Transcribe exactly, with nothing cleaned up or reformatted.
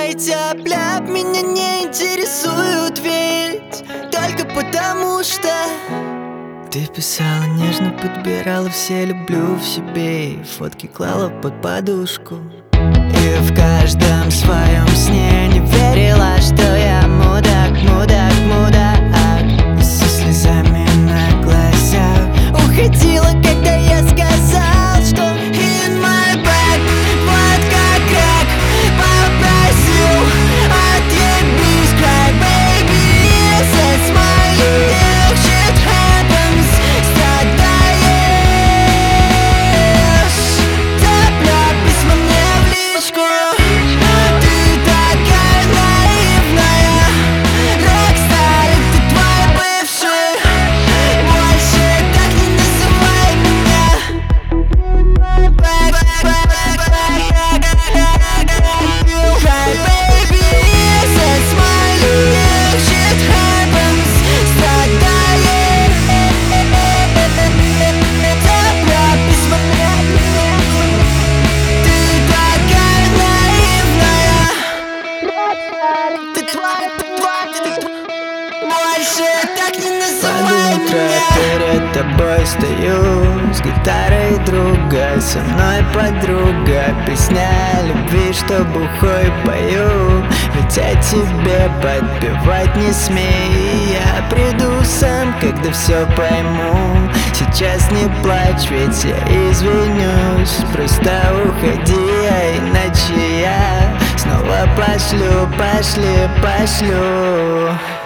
эти обляп меня не интересуют, ведь только потому что ты писала нежно, подбирала все люблю в себе, и фотки клала под подушку. И в каждом своем сне не верила, что я мудак, мудак, мудак. И со слезами на глазах уходила, когда я сказал, что in my bag, вот как рак. Попросил, отъебись, cry baby, that's my if shit happens. Страдаешь, цепля письма мне в личку. Ты такая наивная, рокстар, ты твой бывший. Больше так не называй меня. Cry baby, that's my if shit happens. Страдаешь, цепля письма мне в личку. Ты такая наивная, ты тварь, ты тварь, ты тварь. Больше так не называй Под утро меня. перед тобой стою с гитарой друга, со мной подруга. Песня любви, что бухой пою, ведь я тебе подпевать не смей. Я приду сам, когда все пойму. Сейчас не плачь, ведь я извинюсь. Просто уходи, а иначе я снова пошлю, пошли, пошлю.